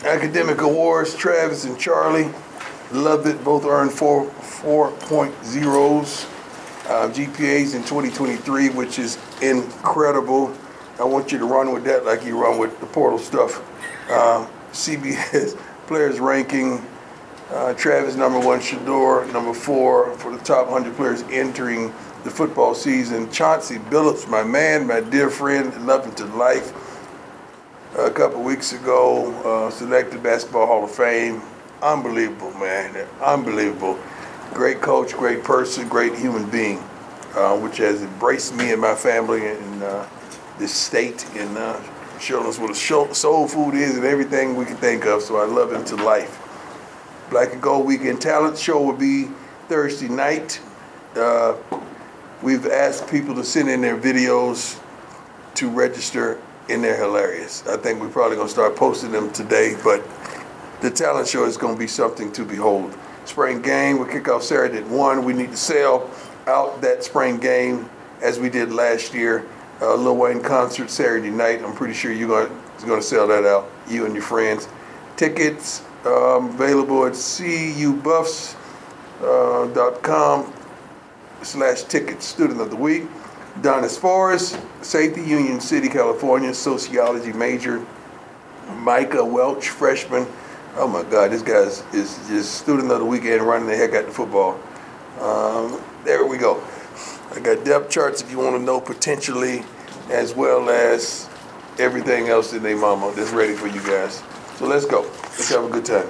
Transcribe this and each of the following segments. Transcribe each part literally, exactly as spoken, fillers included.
Academic awards, Travis and Charlie. Loved it. Both earned four four point zeros. Uh, G P As in twenty twenty-three, which is incredible. I want you to run with that like you run with the portal stuff. Uh, C B S players ranking. Uh, Travis number one, Shador number four for the top one hundred players entering the football season. Chauncey Billups, my man, my dear friend, love him to life. A couple weeks ago, uh, selected Basketball Hall of Fame. Unbelievable, man. Unbelievable. Great coach, great person, great human being, uh, which has embraced me and my family and uh, this state and uh, showing us what a soul food is and everything we can think of. So I love him to life. Black and Gold Weekend Talent Show will be Thursday night. Uh, we've asked people to send in their videos to register, and they're hilarious. I think we're probably going to start posting them today, but the talent show is going to be something to behold. Spring game will kick off Saturday at one. We need to sell out that spring game as we did last year. Uh, Lil Wayne concert Saturday night. I'm pretty sure you're going to, going to sell that out, you and your friends. Tickets um, available at c u buffs dot com slash tickets. Student of the week, Donis Forrest, Safety, Union City, California, sociology major. Micah Welch, freshman. Oh my God, this guy is, is just student of the weekend running the heck out the football. Um, there we go. I got depth charts if you want to know potentially, as well as everything else in their mama that's ready for you guys. So let's go. Let's have a good time.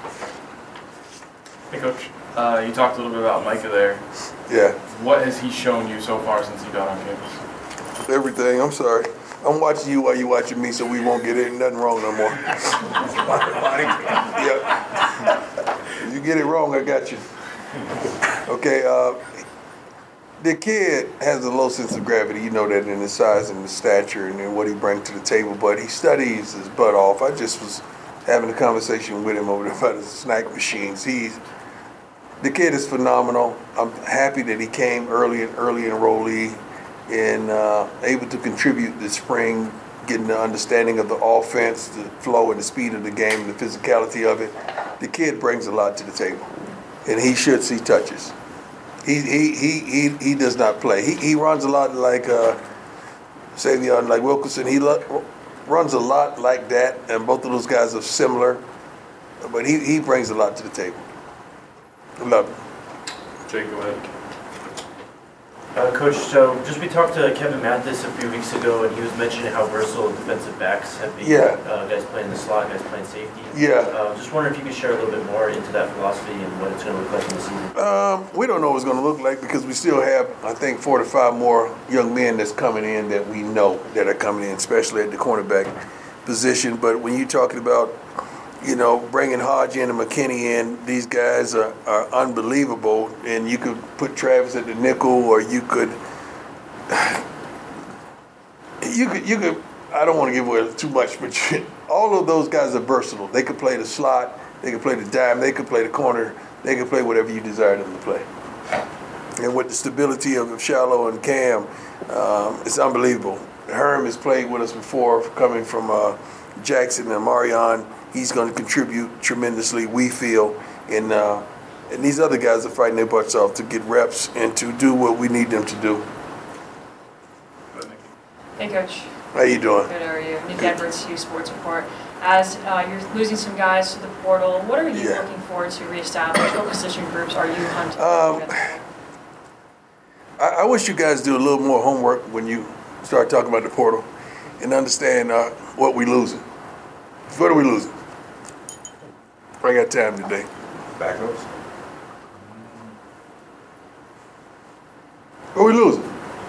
Hey, Coach. Uh, you talked a little bit about Micah there. Yeah. What has he shown you so far since he got on campus? Everything. I'm sorry. I'm watching you while you're watching me, so we won't get in nothing wrong no more. Yep. You get it wrong, I got you. Okay. Uh, the kid has a low sense of gravity. You know that in his size and his stature and in what he brings to the table. But he studies his butt off. I just was having a conversation with him over there about his snack machines. He's the kid is phenomenal. I'm happy that he came early and early enrollee and uh, able to contribute this spring, getting the understanding of the offense, the flow and the speed of the game, the physicality of it. The kid brings a lot to the table, and he should see touches. He he he he, he does not play. He he runs a lot like uh, Savion, like Wilkerson. He lo- runs a lot like that, and both of those guys are similar, but he, he brings a lot to the table. Love it. Jake, go ahead. Uh, Coach, so just we talked to Kevin Mathis a few weeks ago, and he was mentioning how versatile defensive backs have been. Yeah. Uh, guys playing the slot, guys playing safety. Yeah. Uh, just wondering if you could share a little bit more into that philosophy and what it's going to look like in the season. Um, we don't know what it's going to look like because we still have, I think, four to five more young men that's coming in that we know that are coming in, especially at the cornerback position. But when you're talking about, you know, bringing Hodge in and McKinney in, these guys are, are unbelievable. And you could put Travis at the nickel, or you could, you could, you could. I don't want to give away too much, but all of those guys are versatile. They could play the slot, they could play the dime, they could play the corner, they could play whatever you desire them to play. And with the stability of Shallow and Cam, um, it's unbelievable. Herm has played with us before, coming from uh, Jackson and Marion. He's going to contribute tremendously, we feel, and uh, and these other guys are fighting their butts off to get reps and to do what we need them to do. Hey, Coach. How you doing? Good, how are you? Nick Edwards, Hughes Sports Report. As uh, you're losing some guys to the portal, what are you Yeah. looking forward to reestablish? What position groups are you hunting? Um, I, I wish you guys do a little more homework when you start talking about the portal and understand uh, what we're losing. What are we losing? I got time today. Backups? What are we losing?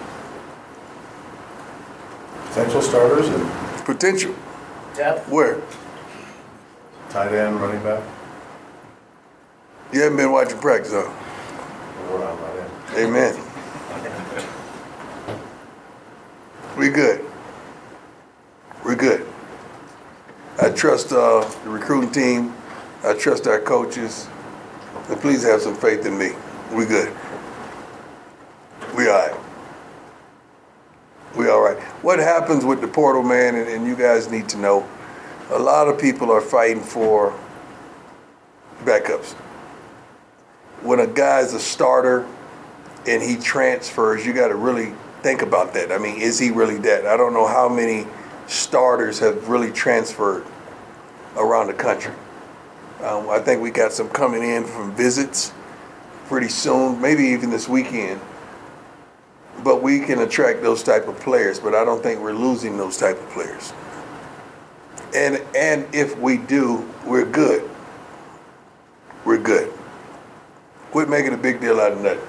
Potential starters and Potential. Depth. Where? tight end, running back. You haven't been watching practice, huh? We're not right in. Amen. We good. We're good. I trust uh, the recruiting team. I trust our coaches. And please have some faith in me. We good. We all right. We all right. What happens with the portal, man, and, and you guys need to know, a lot of people are fighting for backups. When a guy's a starter and he transfers, you got to really think about that. I mean, is he really that? I don't know how many starters have really transferred around the country. Um, I think we got some coming in from visits pretty soon, maybe even this weekend. But we can attract those type of players, but I don't think we're losing those type of players. And and if we do, we're good. We're good. Quit making a big deal out of nothing.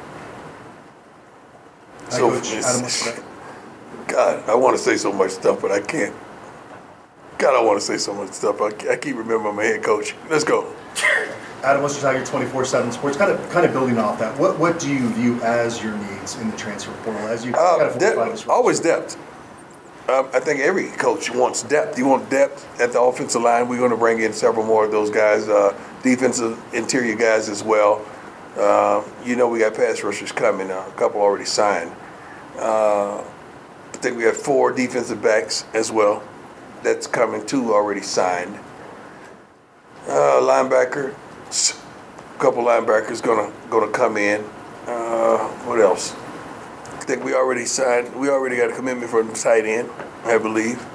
Hi, Coach. Adam, what's that? God, I want to say so much stuff, but I can't. God, I want to say so much stuff. I, I keep remembering my head coach. Let's go. Adam Ostertiger, twenty-four seven Sports. Kind of, kind of building off that. What, what do you view as your needs in the transfer portal as you Uh, kind of fortify this depth, roster? always depth. Um, I think every coach wants depth. You want depth at the offensive line. We're going to bring in several more of those guys, uh, defensive interior guys as well. Uh, you know we got pass rushers coming. Uh, a couple already signed. Uh, I think we have four defensive backs as well. That's coming. Two already signed. Uh, linebacker, a couple linebackers gonna gonna come in. Uh, what else? I think we already signed. We already got a commitment from the tight end, I believe.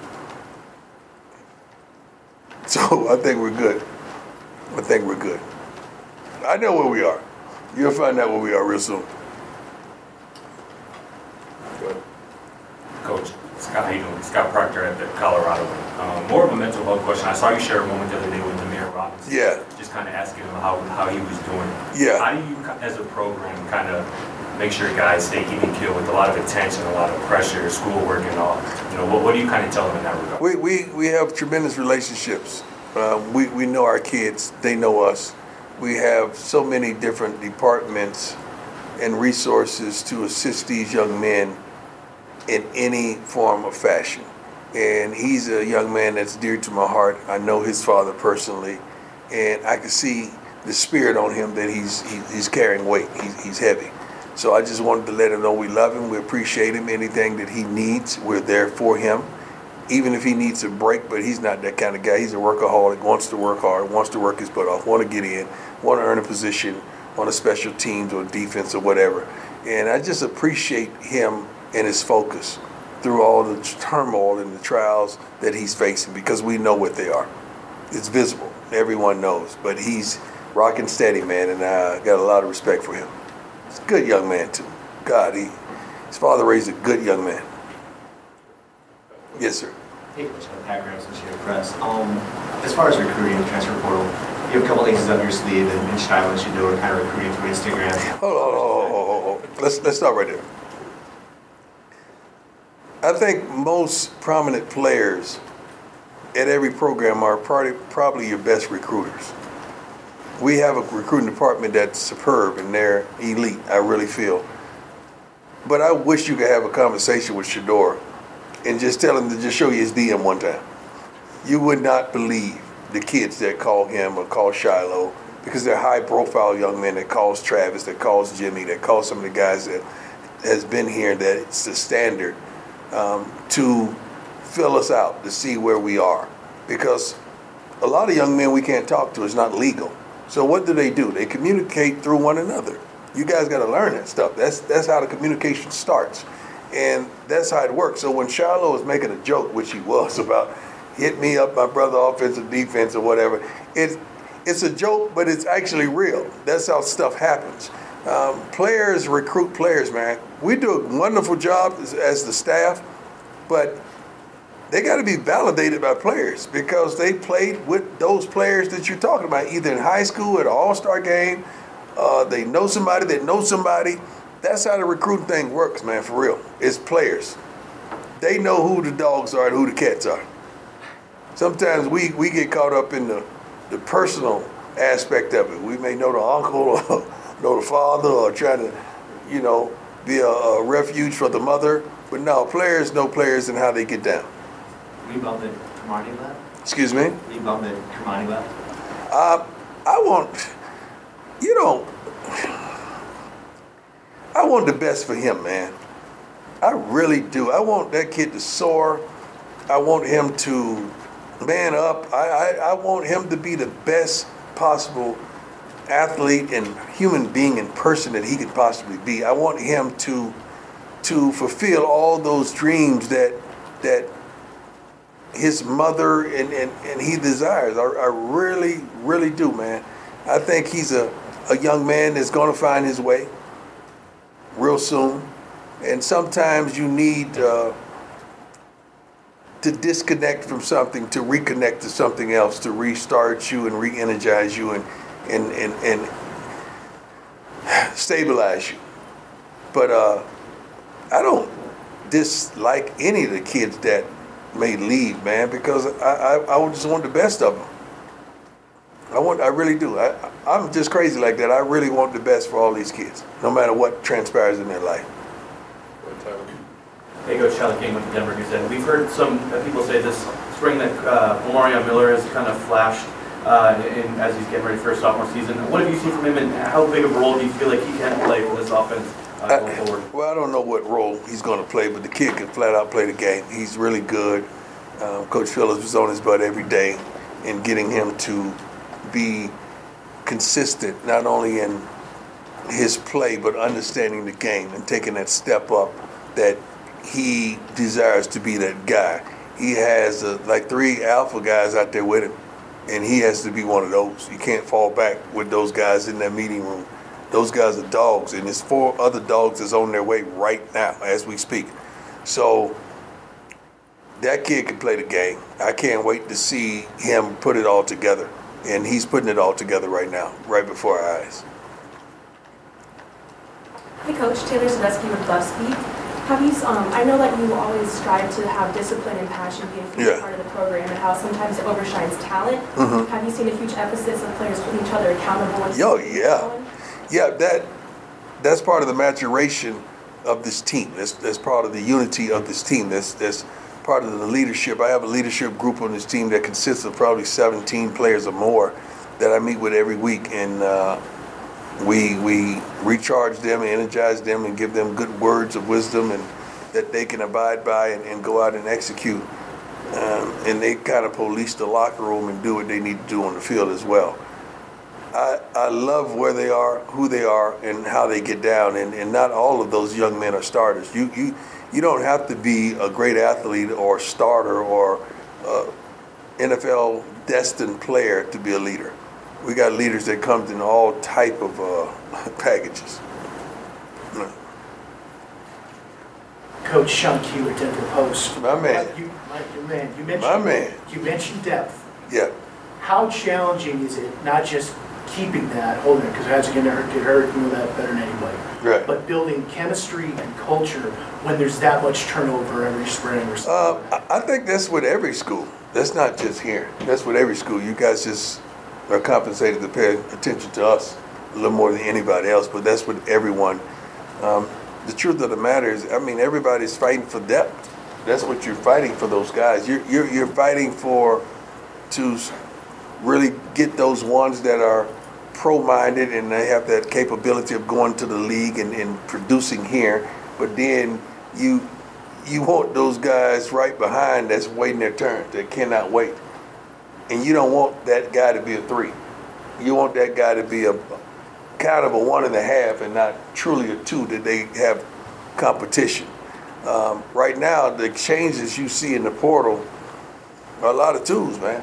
So I think we're good. I think we're good. I know where we are. You'll find out where we are real soon. Coach, Scott, how you doing? Scott Proctor at the Colorado. Um, more of a mental health question. I saw you share a moment the other day with Demir Robinson. Yeah. Just kind of asking him how, how he was doing. Yeah. How do you, as a program, kind of make sure guys stay even keel with a lot of attention, a lot of pressure, schoolwork and all? You know, what, what do you kind of tell them in that regard? We we, we have tremendous relationships. Uh, we, we know our kids. They know us. We have so many different departments and resources to assist these young men in any form of fashion. And he's a young man that's dear to my heart. I know his father personally, and I can see the spirit on him that he's he, he's carrying weight. He's, he's heavy. So I just wanted to let him know we love him, we appreciate him. Anything that he needs, we're there for him. Even if he needs a break, but he's not that kind of guy. He's a workaholic, wants to work hard, wants to work his butt off, want to get in, want to earn a position on a special teams or defense or whatever. And I just appreciate him and his focus through all the turmoil and the trials that he's facing, because we know what they are. It's visible. Everyone knows. But he's rocking steady, man, and I got a lot of respect for him. He's a good young man, too. God, he, his father raised a good young man. Yes, sir. Hey, Coach, Pat Graham, Associated Press. Um, as far as recruiting, the transfer portal, you have a couple aces up your sleeve, and, and Shiloh and Shador are kind of recruiting through Instagram. Hold on, hold on, hold on, hold on. Let's, let's start right there. I think most prominent players at every program are probably, probably your best recruiters. We have a recruiting department that's superb and they're elite, I really feel. But I wish you could have a conversation with Shador and just tell him to just show you his D M one time. You would not believe the kids that call him or call Shiloh, because they're high profile young men that calls Travis, that calls Jimmy, that calls some of the guys that has been here, that it's the standard um, to fill us out, to see where we are. Because a lot of young men we can't talk to, it's not legal. So what do they do? They communicate through one another. You guys got to learn that stuff. That's that's how the communication starts. And that's how it works. So when Shiloh was making a joke, which he was, about hit me up, my brother, offensive, defense, or whatever, it's, it's a joke, but it's actually real. That's how stuff happens. Um, players recruit players, man. We do a wonderful job as, as the staff, but they got to be validated by players, because they played with those players that you're talking about, either in high school at an all-star game, uh, they know somebody that knows somebody. That's how the recruiting thing works, man, for real. It's players. They know who the dogs are and who the cats are. Sometimes we, we get caught up in the, the personal aspect of it. We may know the uncle or know the father, or trying to, you know, be a, a refuge for the mother. But no, players know players and how they get down. We bumped it, Kamani left. Excuse me? We bumped it, Kamani left. Uh, I want, you know, I want the best for him, man. I really do. I want that kid to soar. I want him to man up. I, I, I want him to be the best possible athlete and human being and person that he could possibly be. I want him to to fulfill all those dreams that that his mother and, and, and he desires. I, I really, really do, man. I think he's a, a young man that's going to find his way real soon. And sometimes you need uh, to disconnect from something, to reconnect to something else, to restart you and re-energize you and, and, and, and stabilize you. But uh, I don't dislike any of the kids that may leave, man, because I, I, I just want the best of them. I want, I really do. I, I'm just crazy like that. I really want the best for all these kids, no matter what transpires in their life. Hey, Coach Charlie King with the Denver Gazette. We've heard some uh, people say this spring that uh, Omarion Miller has kind of flashed uh, in, as he's getting ready for his sophomore season. What have you seen from him, and how big of a role do you feel like he can play for this offense uh, going I, forward? Well, I don't know what role he's going to play, but the kid can flat out play the game. He's really good. Um, Coach Phillips was on his butt every day in getting him to be consistent, not only in his play, but understanding the game and taking that step up that he desires to be that guy. He has uh, like three alpha guys out there with him, and he has to be one of those. You can't fall back with those guys in that meeting room. Those guys are dogs, and there's four other dogs that's on their way right now as we speak. So that kid can play the game. I can't wait to see him put it all together, and he's putting it all together right now, right before our eyes. Hey Coach, Taylor Zadesky with Love Speak. Have you, um, I know that you always strive to have discipline and passion be a huge Yeah. part of the program, and how sometimes it overshines talent. Mhm. Have you seen a huge emphasis on players holding each other accountable? and Yo, keeping yeah. going? Yeah, that that's part of the maturation of this team. That's that's part of the unity of this team. That's that's part of the leadership. I have a leadership group on this team that consists of probably seventeen players or more that I meet with every week, and uh, we we recharge them and energize them and give them good words of wisdom and that they can abide by and, and go out and execute. Um, and they kind of police the locker room and do what they need to do on the field as well. I, I love where they are, who they are, and how they get down. And, and not all of those young men are starters. You you you don't have to be a great athlete or starter or uh, N F L destined player to be a leader. We got leaders that come in all type of uh, packages. Coach Sean Key with Denver Post. My man. Uh, You, my, your man. You mentioned, My man. You mentioned depth. Yeah. How challenging is it, not just keeping that, holding it, because as you get hurt, get hurt, you know that better than anybody. Right. But building chemistry and culture when there's that much turnover every spring or Uh, something. I I think that's with every school. That's not just here. That's with every school. You guys just are compensated to pay attention to us a little more than anybody else, but that's with everyone. Um, the truth of the matter is, I mean, everybody's fighting for depth. That's what you're fighting for, those guys. You're, you're, you're fighting for to really get those ones that are pro-minded and they have that capability of going to the league and, and producing here, but then you you want those guys right behind that's waiting their turn, that cannot wait. And you don't want that guy to be a three. You want that guy to be a kind of a one and a half and not truly a two, that they have competition. Um, right now, the changes you see in the portal are a lot of twos, man.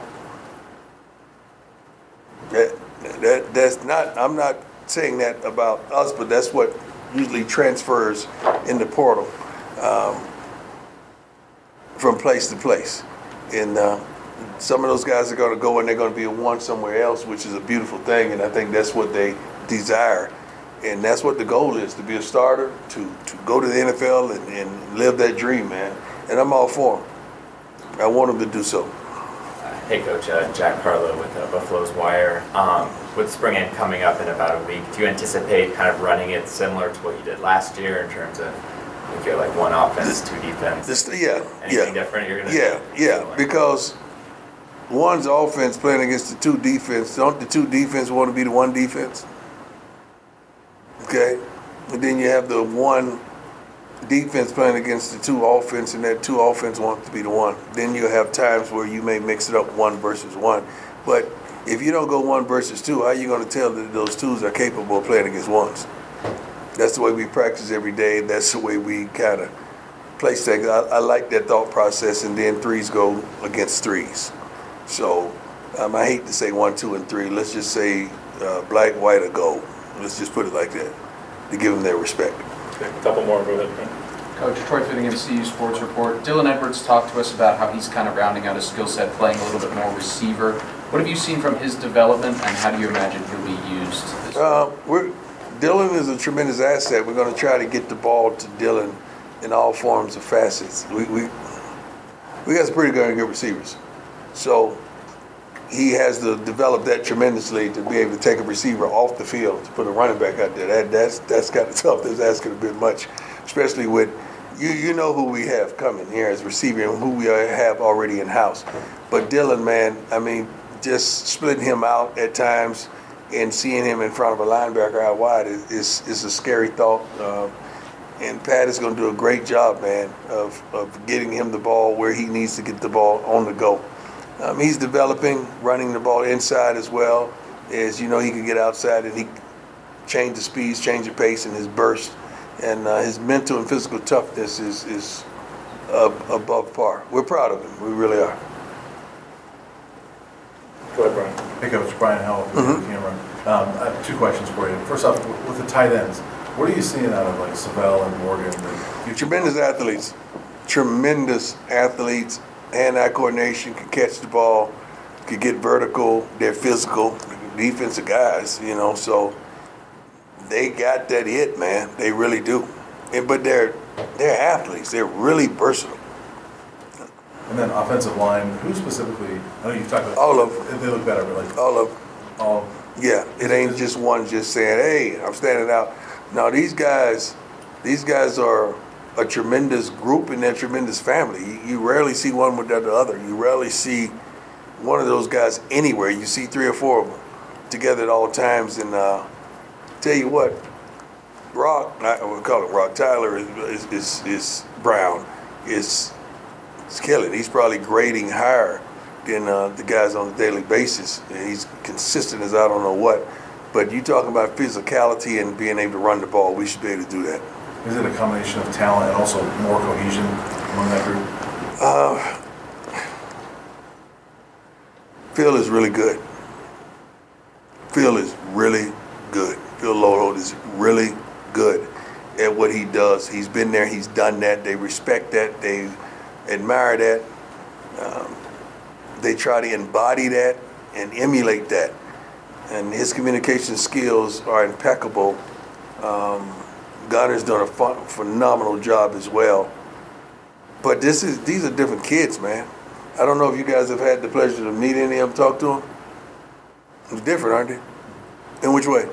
That, that that's not, I'm not saying that about us, but that's what usually transfers in the portal um, from place to place. And uh, some of those guys are going to go and they're going to be a one somewhere else, which is a beautiful thing. And I think that's what they desire. And that's what the goal is, to be a starter, to, to go to the N F L and, and live that dream, man. And I'm all for them. I want them to do so. Hey Coach, uh, Jack Carlo with uh, Buffalo's Wire. Um, with spring game coming up in about a week, do you anticipate kind of running it similar to what you did last year in terms of, I think you're like one offense, two defense? This, yeah, Anything yeah. different you're going to Yeah, do? yeah, Similar? because one's offense playing against the two defense. Don't the two defense want to be the one defense? Okay, and then you have the one defense playing against the two offense, and that two offense wants to be the one. Then you have times where you may mix it up one versus one. But if you don't go one versus two, how are you going to tell that those twos are capable of playing against ones? That's the way we practice every day. That's the way we kind of place things. I, I like that thought process, and then threes go against threes. So um, I hate to say one, two, and three. Let's just say uh, black, white, or gold. Let's just put it like that to give them their respect. Okay, a couple more, go ahead. Coach Troy Fittingham, C U Sports Report. Dylan Edwards talked to us about how he's kind of rounding out his skill set, playing a little bit more receiver. What have you seen from his development, and how do you imagine he'll be used? This Uh, we're, Dylan is a tremendous asset. We're going to try to get the ball to Dylan in all forms of facets. We we we got some pretty good good receivers, so he has to develop that tremendously to be able to take a receiver off the field to put a running back out there. That that's that's kind of tough. That's asking a bit much, especially with you. You know who we have coming here as receiver and who we have already in house. But Dylan, man, I mean, just splitting him out at times and seeing him in front of a linebacker out wide is is, is a scary thought. Uh, and Pat is going to do a great job, man, of of getting him the ball where he needs to get the ball on the go. Um, he's developing, running the ball inside as well. As you know, he can get outside and he change the speeds, change the pace, and his burst, and uh, his mental and physical toughness is is uh, above par. We're proud of him. We really are. Go ahead, Brian. Hey, Coach, Brian Howell, Mhm. the camera. Um, I have two questions for you. First off, w- with the tight ends, what are you seeing out of like Savell and Morgan? And Tremendous athletes, tremendous athletes. Hand-eye coordination, can catch the ball, can get vertical. They're physical, defensive guys, you know. So they got that hit, man. They really do. And, but they're they're athletes. They're really versatile. And then offensive line, who specifically? I know you talked about All of them. They look better, but like All of them. all. Yeah, it ain't just one just saying, "Hey, I'm standing out." No, these guys, these guys are a tremendous group and they're a tremendous family. You, you rarely see one without the other. You rarely see one of those guys anywhere. You see three or four of them together at all times. And uh, tell you what, Rock, I would call it Rock. Tyler is is is, is Brown is is killing. He's probably grading higher than uh, the guys on a daily basis. And he's consistent as I don't know what. But you talking about physicality and being able to run the ball, we should be able to do that. Is it a combination of talent and also more cohesion among that group? Uh, Phil is really good. Phil is really good. Phil Lodeholt is really good at what he does. He's been there. He's done that. They respect that. They admire that. Um, they try to embody that and emulate that. And his communication skills are impeccable. Um, Gunner's done a fun, phenomenal job as well. But this is these are different kids, man. I don't know if you guys have had the pleasure to meet any of them, talk to them. It's different, aren't they? In which way?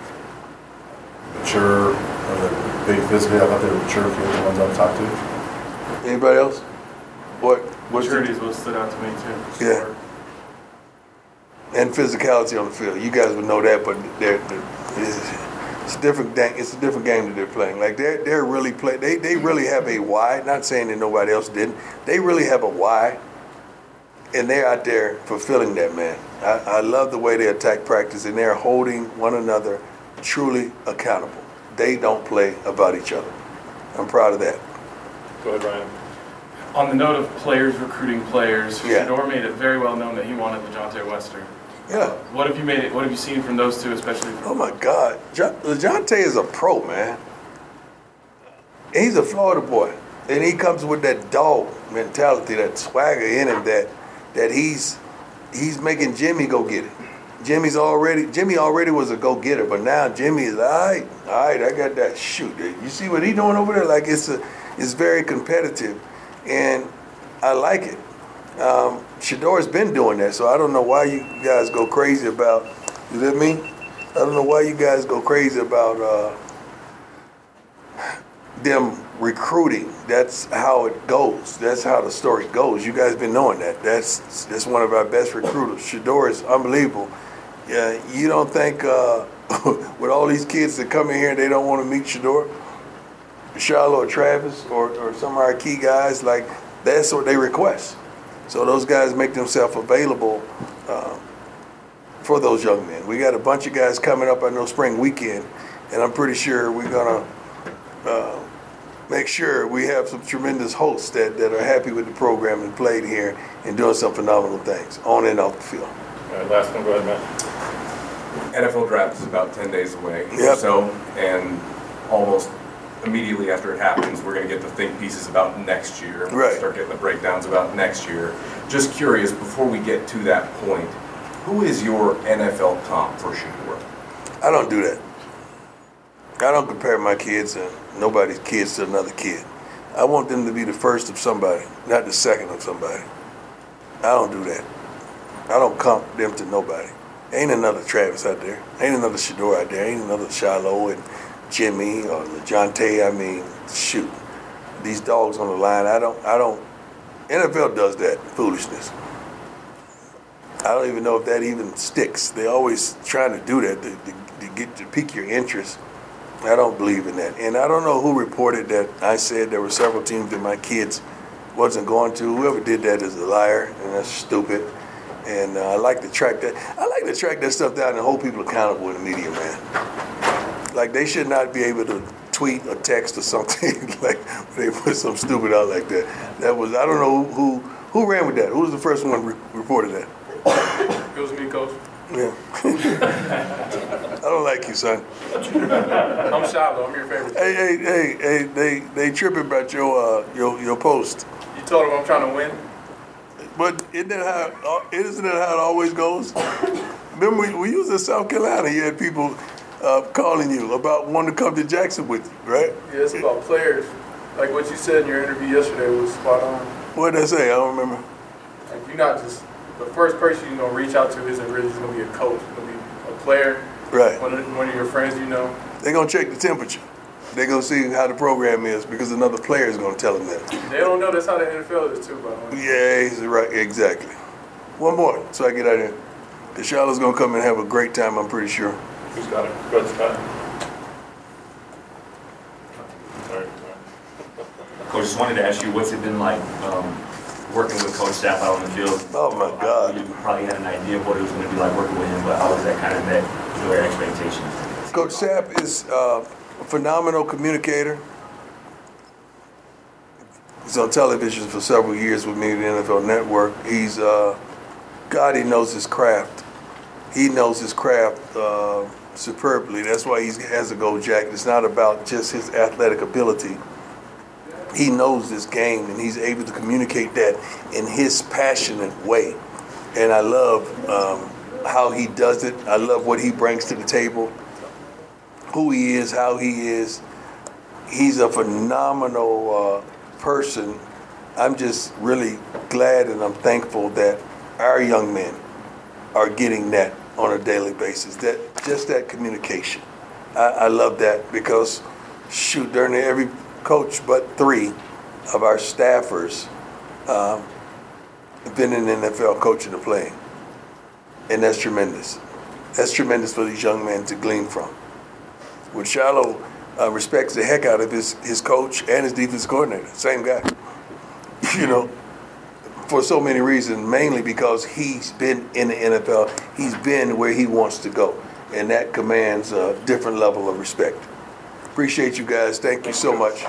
Mature, or the big physically, I thought they were mature kids, the ones I've talked to. Anybody else? What? What's Maturity is what stood out to me too. Yeah. And physicality on the field. You guys would know that, but they're, they're, it's, it's a different thing. It's a different game that they're playing. Like they're they're really play. They they really have a why. Not saying that nobody else didn't. They really have a why, and they're out there fulfilling that, man. I, I love the way they attack practice, and they're holding one another truly accountable. They don't play about each other. I'm proud of that. Go ahead, Brian. On the note of players recruiting players, Yeah. Shador made it very well known that he wanted LeJounte Wester. Yeah. What have you made it? What have you seen from those two, especially? From Oh my God, Jo- LeJounte is a pro, man. He's a Florida boy, and he comes with that dog mentality, that swagger in him. That that he's he's making Jimmy go get it. Jimmy's already Jimmy already was a go getter, but now Jimmy is all right. All right, I got that. Shoot, you see what he doing over there? Like it's a it's very competitive, and I like it. Um, Shador's been doing that, so I don't know why you guys go crazy about. You know what I mean? I don't know why you guys go crazy about uh, them recruiting. That's how it goes. That's how the story goes. You guys been knowing that. That's that's one of our best recruiters. Shador is unbelievable. Yeah, you don't think uh, with all these kids that come in here, they don't want to meet Shador? Shiloh or Travis or, or some of our key guys, like, that's what they request. So those guys make themselves available uh, for those young men. We got a bunch of guys coming up on those spring weekend, and I'm pretty sure we're gonna uh, make sure we have some tremendous hosts that, that are happy with the program and played here and doing some phenomenal things on and off the field. All right, last one, go ahead, Matt. N F L draft is about ten days away Yep. or so, and almost immediately after it happens, we're going to get the think pieces about next year. We're Right. gonna start getting the breakdowns about next year. Just curious, before we get to that point, who is your N F L comp for Shedeur? I don't do that. I don't compare my kids and nobody's kids to another kid. I want them to be the first of somebody, not the second of somebody. I don't do that. I don't comp them to nobody. Ain't another Travis out there. Ain't another Shedeur out there. Ain't another Shiloh and Jimmy or LeJontay. I mean, shoot. These dogs on the line, I don't, I don't, N F L does that foolishness. I don't even know if that even sticks. They always trying to do that to, to, to get to pique your interest. I don't believe in that. And I don't know who reported that I said there were several teams that my kids wasn't going to. Whoever did that is a liar, and that's stupid. And uh, I like to track that. I like to track that stuff down and hold people accountable in the media, man. Like, they should not be able to tweet or text or something like they put some stupid out like that. That was, I don't know who who ran with that. Who was the first one re- reported that? It was me, Coach. Yeah. I don't like you, son. I'm Shiloh. I'm your favorite. Hey, hey, hey, hey, they they tripping about your uh your your post. You told him I'm trying to win. But isn't that how uh, isn't that how it always goes? Remember, we, we was in South Carolina. You had people uh, calling you about wanting to come to Jackson with you, right? Yeah, it's about players. Like what you said in your interview yesterday was spot on. What did I say? I don't remember. Like, you're not just the first person you're gonna reach out to isn't really just gonna be a coach. It's gonna be a player. Right. One of, one of your friends, you know. They're gonna check the temperature. They're gonna see how the program is because another player is gonna tell them that. They don't know that's how the N F L is too, by the way. Yeah, he's right. Exactly. One more, so I get out of here. The Shiloh's gonna come and have a great time. I'm pretty sure. Who's got it? Go ahead, Scott. Sorry. Coach, just wanted to ask you, what's it been like um, working with Coach Sapp out on the field? Oh my God! You probably had an idea of what it was going to be like working with him, but how was that kind of met your expectations? Coach Sapp is uh, a phenomenal communicator. He's on television for several years with me at the N F L Network. He's, uh, God, he knows his craft. He knows his craft uh, superbly. That's why he has a gold jacket. It's not about just his athletic ability. He knows this game, and he's able to communicate that in his passionate way. And I love um, how he does it. I love what he brings to the table, who he is, how he is. He's a phenomenal uh, person. I'm just really glad and I'm thankful that our young men are getting that on a daily basis. That just that communication. I, I love that because, shoot, during every coach but three of our staffers um, have been in the N F L coaching and playing. And that's tremendous. That's tremendous for these young men to glean from. With Shiloh uh, respects the heck out of his, his coach and his defense coordinator, same guy. You know, for so many reasons, mainly because he's been in the N F L. He's been where he wants to go. And that commands a different level of respect. Appreciate you guys. Thank you so much.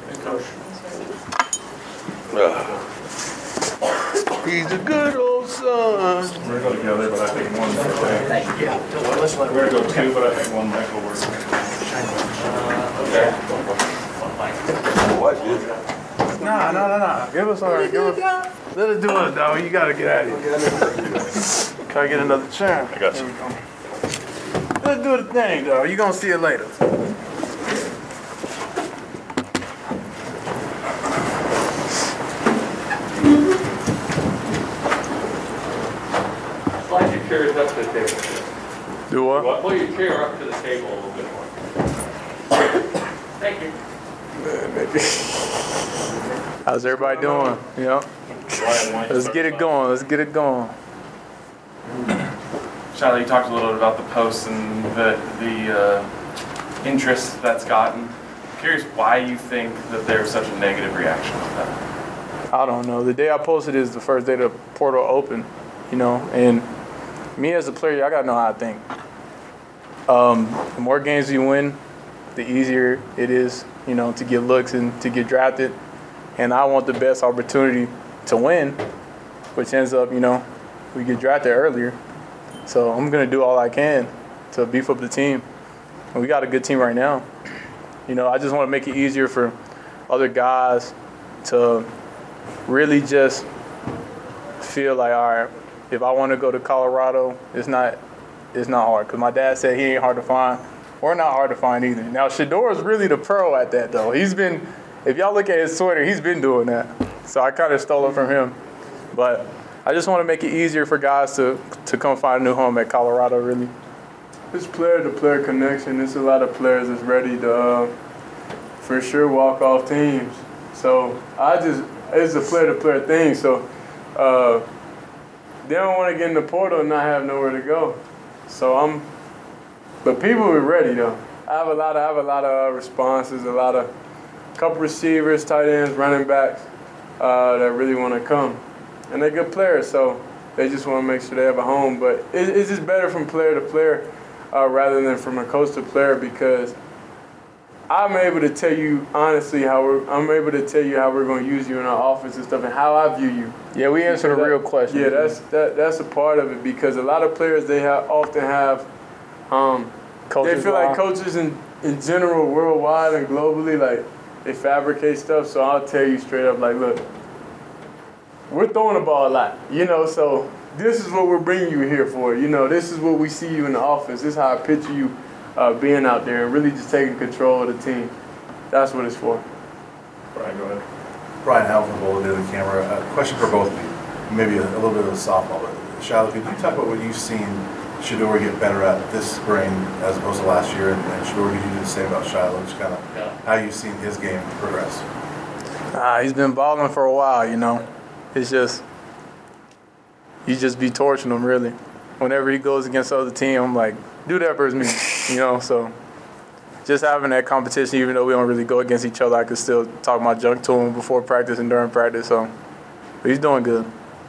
Uh, he's a good old son. We're going to go together, but I think one Thank you. We're going to go two, but I think one might go work. Watch this. Nah, nah, nah, nah. Give us our, give us, let us do it, dog. You got to get out of here. Can I get another chair? I got you. Let's do the thing, dog. You're going to see it later. Slide your chairs up to the table. Do what? Pull your chair up to the table a little bit more. Thank you. How's everybody doing? Yeah. Let's get it going. Let's get it going. Shiloh, you talked a little bit about the post and the, the uh, interest that's gotten. Curious why you think that there's such a negative reaction to that. I don't know. The day I posted is the first day the portal opened, you know, and me as a player, I gotta know how I think. Um, the more games you win, the easier it is, you know, to get looks and to get drafted. And I want the best opportunity to win, which ends up, you know, we get drafted earlier. So I'm gonna do all I can to beef up the team. And we got a good team right now. You know, I just want to make it easier for other guys to really just feel like, all right, if I want to go to Colorado, it's not it's not hard. Because my dad said he ain't hard to find. We're not hard to find either. Now, Shedeur is really the pro at that, though. He's been, if y'all look at his Twitter, he's been doing that. So I kind of stole it from him. But I just want to make it easier for guys to, to come find a new home at Colorado, really. It's player-to-player connection. There's a lot of players that's ready to, uh, for sure, walk off teams. So I just, it's a player-to-player thing. So uh, they don't want to get in the portal and not have nowhere to go. So I'm, but people are ready though. I have a lot of, I have a lot of uh, responses, a lot of, couple receivers, tight ends, running backs uh, that really want to come, and they're good players. So they just want to make sure they have a home. But it, it's just better from player to player. Uh, rather than from a coach to player, because I'm able to tell you honestly how we're, I'm able to tell you how we're going to use you in our offense and stuff and how I view you. Yeah, we answer the real question. Yeah, that's that, that's a part of it, because a lot of players, they have, often have, um, coaches they feel like coaches in, in general, worldwide and globally, like they fabricate stuff. So I'll tell you straight up, like, look, we're throwing the ball a lot, you know, so this is what we're bringing you here for. You know, this is what we see you in the offense. This is how I picture you uh, being out there and really just taking control of the team. That's what it's for. Brian, go ahead. Brian Howell from Boulder, the camera. A question for both of you. Maybe a, a little bit of a softball. But Shiloh, could you talk about what you've seen Shedeur get better at this spring as opposed to last year? And, and Shedeur, could you do the same about Shiloh? Just kind of yeah. how you've seen his game progress. Uh, he's been balling for a while, you know. It's just, you just be torching him, really. Whenever he goes against the other team, I'm like, do that versus me, you know? So just having that competition, even though we don't really go against each other, I could still talk my junk to him before practice and during practice. So but he's doing good.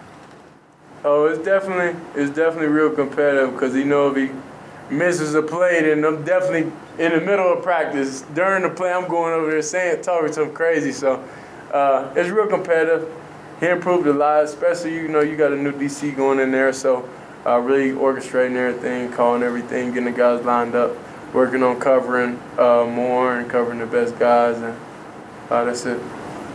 Oh, it's definitely it's definitely real competitive, because you know if he misses a play, then I'm definitely in the middle of practice. During the play, I'm going over there saying, talking to him crazy. So uh, it's real competitive. He improved a lot, especially, you know, you got a new D C going in there, so uh, really orchestrating everything, calling everything, getting the guys lined up, working on covering uh, more and covering the best guys, and uh, that's it.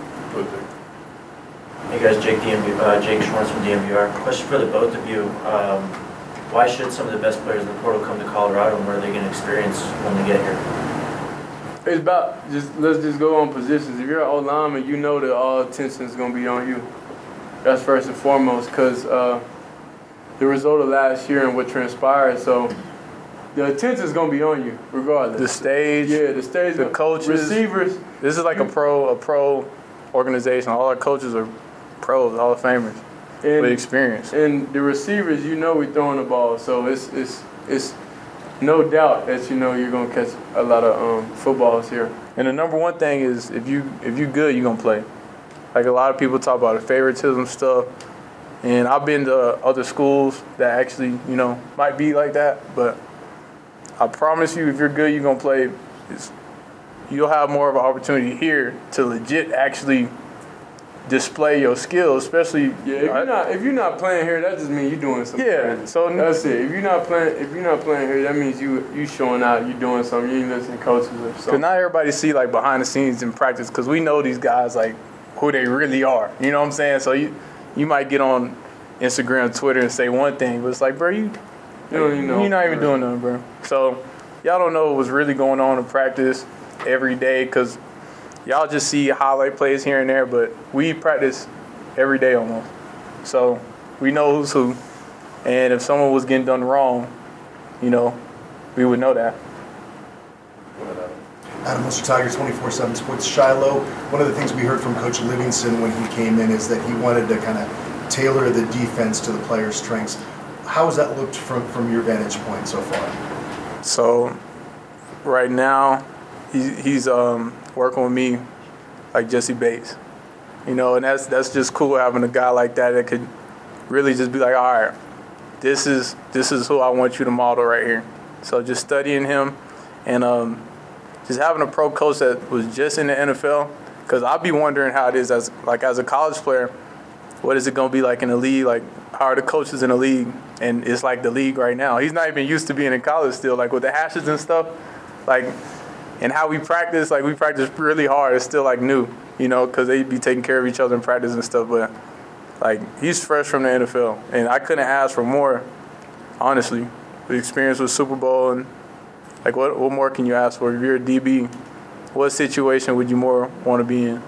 Hey guys, Jake D M V, uh, Jake Schwartz from D M V R. Question for the both of you: um, why should some of the best players in the portal come to Colorado, and what are they going to experience when they get here? It's about just let's just go on positions. If you're an O-lineman, you know that all attention is going to be on you. That's first and foremost, because uh, the result of last year and what transpired. So the attention is going to be on you, regardless. The stage, yeah, the stage, the coaches, receivers. This is like a pro, a pro organization. All our coaches are pros, Hall of Famers and, with experience. And the receivers, you know, we're throwing the ball, so it's it's it's. no doubt that you know you're gonna catch a lot of um, footballs here. And the number one thing is if you if you good, you're gonna play. Like a lot of people talk about the favoritism stuff, and I've been to other schools that actually you know might be like that. But I promise you, if you're good, you're gonna play. It's, you'll have more of an opportunity here to legit actually display your skills, especially yeah. If you're not if you're not playing here, that just means you're doing something. Yeah, crazy. So that's it. If you're not playing, if you're not playing here, that means you you showing out, you doing something. You ain't listening to coaches or something. Because not everybody see like behind the scenes in practice. Because we know these guys like who they really are. You know what I'm saying? So you you might get on Instagram, Twitter, and say one thing, but it's like, bro, you you don't even know. You're not even doing nothing, bro. So y'all don't know what's really going on in practice every day, because y'all just see highlight plays here and there, but we practice every day almost. So we know who's who. And if someone was getting done wrong, you know, we would know that. Adam Wilson, Tiger twenty-four seven Sports. Shiloh, one of the things we heard from Coach Livingston when he came in is that he wanted to kind of tailor the defense to the players' strengths. How has that looked from, from your vantage point so far? So right now, he, he's um, working with me like Jesse Bates. You know, and that's that's just cool having a guy like that that could really just be like, all right, this is this is who I want you to model right here. So just studying him and um, just having a pro coach that was just in the N F L, because I'll be wondering how it is as like as a college player, what is it going to be like in the league? Like, how are the coaches in the league? And it's like the league right now. He's not even used to being in college still, like with the hashes and stuff, like, and how we practice, like we practice really hard. It's still like new. You know, because they be taking care of each other in practice and stuff. But, like, he's fresh from the N F L. And I couldn't ask for more, honestly. The experience with Super Bowl and, like, what what more can you ask for? If you're a D B, what situation would you more want to be in?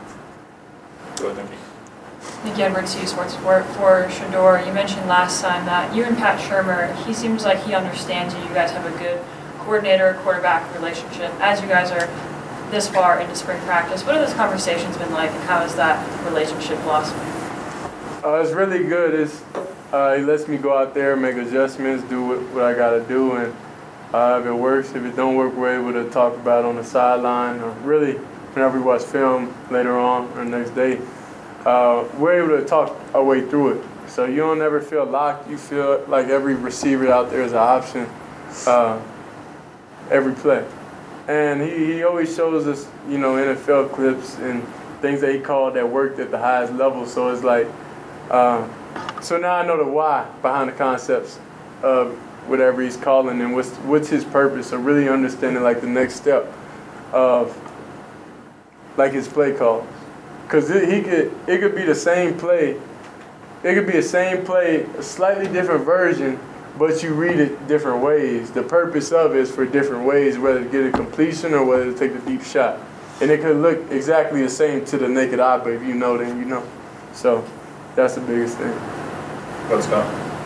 Go ahead, Nick Edwards, C U Sports Report. For Shedeur, you mentioned last time that you and Pat Shurmur, he seems like he understands you. You guys have a good coordinator-quarterback relationship. As you guys are this far into spring practice, what have those conversations been like, and how is that relationship blossomed? Uh, it's really good. It's uh, he lets me go out there, make adjustments, do what, what I got to do, and uh, if it works, if it don't work, we're able to talk about it on the sideline, or really whenever we watch film later on or the next day, uh, we're able to talk our way through it. So you don't ever feel locked. You feel like every receiver out there is an option uh, every play. And he, he always shows us, you know, N F L clips and things that he called that worked at the highest level. So it's like, um, so now I know the why behind the concepts of whatever he's calling and what's what's his purpose. So really understanding like the next step of like his play calls, because he could it could be the same play, it could be the same play, a slightly different version, but you read it different ways. The purpose of it is for different ways, whether to get a completion or whether to take the deep shot. And it could look exactly the same to the naked eye, but if you know, then you know. So that's the biggest thing. Go, Scott.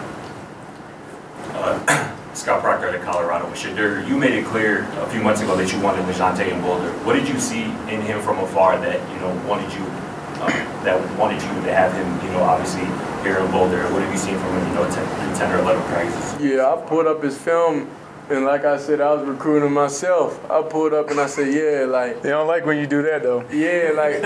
Uh, Scott Proctor at Colorado. With Shedeur, you made it clear a few months ago that you wanted LeJohntay and Boulder. What did you see in him from afar that you know wanted you um, that wanted you to have him? You know, obviously here in Boulder. What have you seen from him? You know, ten, ten or eleven practices. Yeah, I pulled up his film, and like I said, I was recruiting him myself. I pulled up and I said, yeah, like they don't like when you do that though. Yeah, like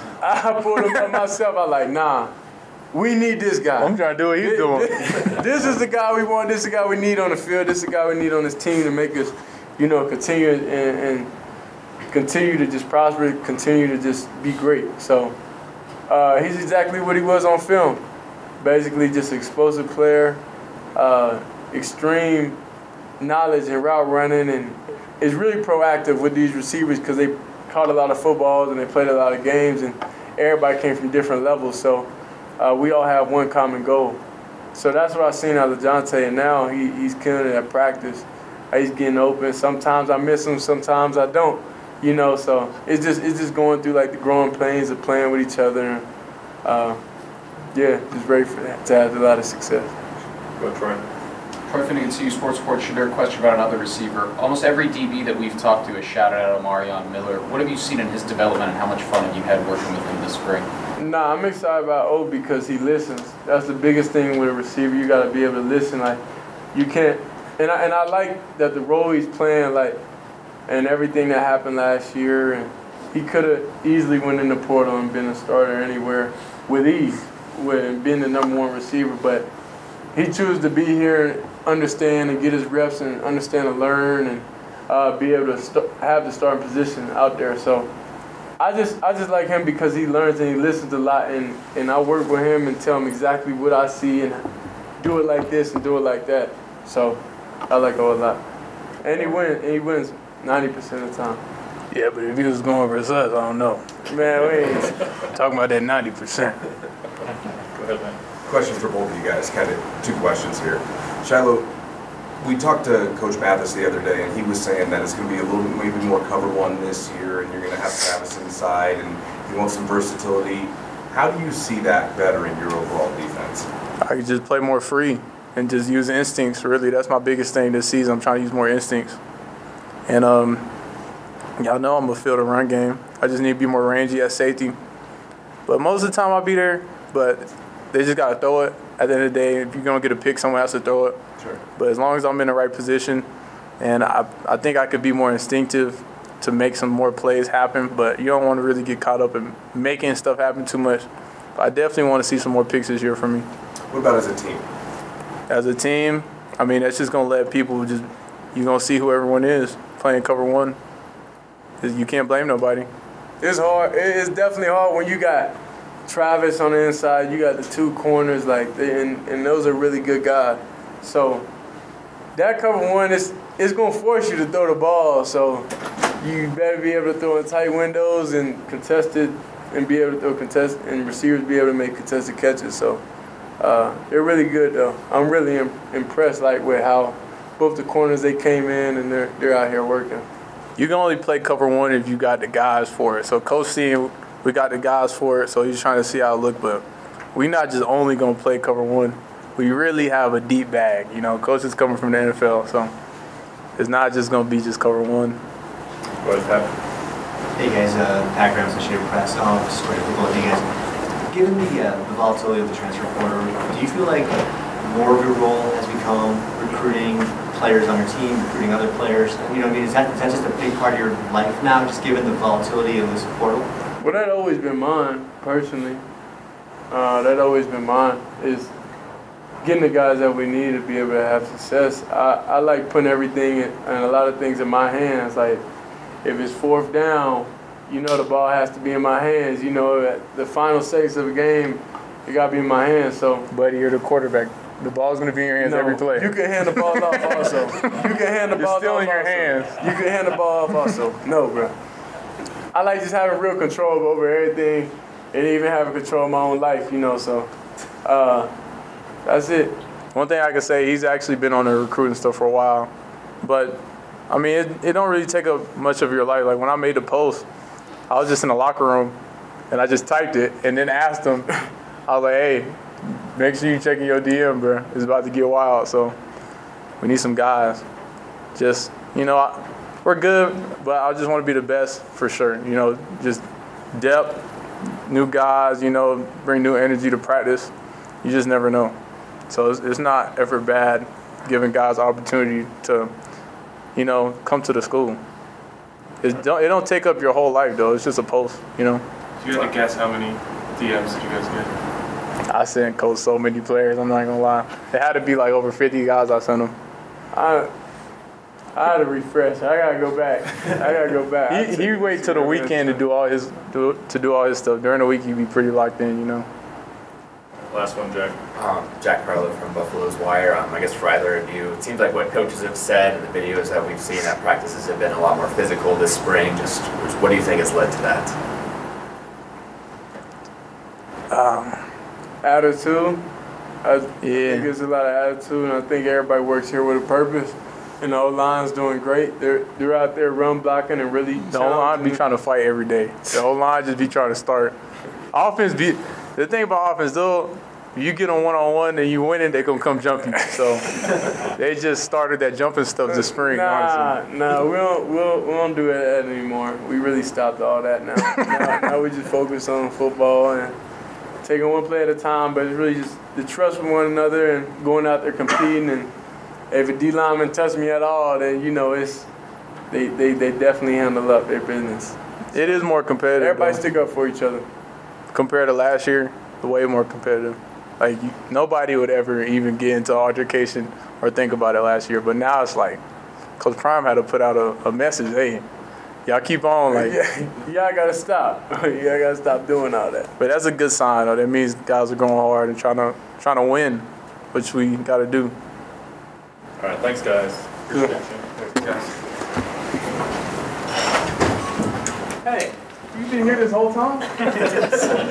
I pulled him up myself. I was like, nah. We need this guy. I'm trying to do what he's this, doing. This, this is the guy we want. This is the guy we need on the field. This is the guy we need on this team to make us, you know, continue and, and continue to just prosper, continue to just be great. So uh, he's exactly what he was on film. Basically, just an explosive player, uh, extreme knowledge and route running, and is really proactive with these receivers because they caught a lot of footballs and they played a lot of games, and everybody came from different levels. So. Uh, we all have one common goal. So that's what I've seen out of LeJohntay, and now he, he's killing it at practice. He's getting open. Sometimes I miss him, sometimes I don't. You know, so it's just it's just going through like the growing pains of playing with each other. And, uh, yeah, just ready for that, to have a lot of success. Go, Troy. Troy Finnegan, C U Sports Report. Shedeur, question about another receiver. Almost every D B that we've talked to has shouted out Omarion Miller. What have you seen in his development, and how much fun have you had working with him this spring? Nah, I'm excited about O because he listens. That's the biggest thing with a receiver. You got to be able to listen. Like, you can't. And I, and I like that the role he's playing, like, and everything that happened last year. And he could have easily went in the portal and been a starter anywhere with ease, with being the number one receiver. But he chose to be here and understand and get his reps and understand and learn and uh, be able to st- have the starting position out there. So. I just I just like him because he learns and he listens a lot, and, and I work with him and tell him exactly what I see and do it like this and do it like that. So I like O a lot. And he wins and he wins ninety percent of the time. Yeah, but if he was going versus us, I don't know. Man, we ain't talking about that ninety percent. Go ahead, man. Question for both of you guys, kind of two questions here. Shiloh, we talked to Coach Mathis the other day, and he was saying that it's going to be a little bit maybe more cover one this year, and you're going to have Travis inside, and you want some versatility. How do you see that bettering your overall defense? I could just play more free and just use instincts, really. That's my biggest thing this season. I'm trying to use more instincts. And um, y'all know I'm going to field a run game. I just need to be more rangy at safety. But most of the time I'll be there, but they just got to throw it. At the end of the day, if you're going to get a pick, someone has to throw it. Sure. But as long as I'm in the right position, and I I think I could be more instinctive to make some more plays happen, but you don't want to really get caught up in making stuff happen too much. But I definitely want to see some more picks this year from me. What about as a team? As a team, I mean, that's just going to let people just – you're going to see who everyone is playing cover one. You can't blame nobody. It's hard. It's definitely hard when you got Travis on the inside. You got the two corners, like, they, and, and those are really good guys. So that cover one is it's going to force you to throw the ball. So you better be able to throw in tight windows and contested and be able to throw contest and receivers be able to make contested catches. So uh, they're really good, though. I'm really im- impressed, like, with how both the corners they came in and they're they're out here working. You can only play cover one if you got the guys for it. So Coach seeing we got the guys for it, so he's trying to see how it look. But we're not just only going to play cover one. We really have a deep bag. You know, Coach is coming from the N F L, so it's not just going to be just cover one. What is that? Hey guys, uh, Pat Graham, Associated Press. Um, just quick for both of you guys. Given the, uh, the volatility of the transfer portal, do you feel like more of your role has become recruiting players on your team, recruiting other players? You know, I mean, is that, is that just a big part of your life now, just given the volatility of this portal? Well, that always been mine, personally. Uh, that always been mine, is getting the guys that we need to be able to have success. I, I like putting everything in, and a lot of things in my hands. Like, if it's fourth down, you know the ball has to be in my hands. You know, at the final seconds of a game, it got to be in my hands. So, buddy, you're the quarterback. The ball's going to be in your hands no, every play. You can hand the ball off also. You can hand the You're ball still off in your also. hands. You can hand the ball off also. No, bro. I like just having real control over everything and even having control of my own life, you know, so uh, that's it. One thing I can say, he's actually been on the recruiting stuff for a while. But, I mean, it, it don't really take up much of your life. Like, when I made the post, I was just in the locker room, and I just typed it and then asked him, I was like, hey, make sure you checking your D M, bro. It's about to get wild, so we need some guys. Just, you know, I, we're good, but I just want to be the best for sure. You know, just depth, new guys, you know, bring new energy to practice. You just never know. So it's, it's not ever bad giving guys opportunity to, you know, come to the school. It don't, it don't take up your whole life, though. It's just a post, you know. If you had to guess, how many D Ms did you guys get? I sent Coach so many players, I'm not going to lie. It had to be like over fifty guys I sent him. I I had to refresh. I gotta go back. I gotta go back. he he wait till the weekend to do all his do, to do all his stuff. During the week, he'd be pretty locked in, you know. Last one, Jack. Um, Jack Harlow from Buffalo's Wire. Um, I guess for either of you, it seems like what coaches have said in the videos that we've seen at practices have been a lot more physical this spring. Just what do you think has led to that? Um, attitude. I, yeah. I think it's a lot of attitude, and I think everybody works here with a purpose. And the O-line's doing great. They're they're out there run blocking and really. The O-line be trying to fight every day. The O-line just be trying to start. Offense be the thing about offense though. You get on one on one and you win it, they gonna come jump you. So they just started that jumping stuff this spring. Nah, honestly. nah, we don't we don't, we don't do that anymore. We really stopped all that now. now. Now we just focus on football and taking one play at a time. But it's really just the trust with one another and going out there competing. And if a D lineman touch me at all, then you know it's they, they, they definitely handle up their business. It is more competitive. Everybody though. stick up for each other. Compared to last year, way more competitive. Like you, nobody would ever even get into altercation or think about it last year. But now it's like, Coach Prime had to put out a, a message. Hey, y'all keep on. Like, yeah, y'all gotta stop. Y'all gotta stop doing all that. But that's a good sign, though. That means guys are going hard and trying to trying to win, which we got to do. All right, thanks, guys. Appreciate you. Thanks, guys. Hey, you been here this whole time?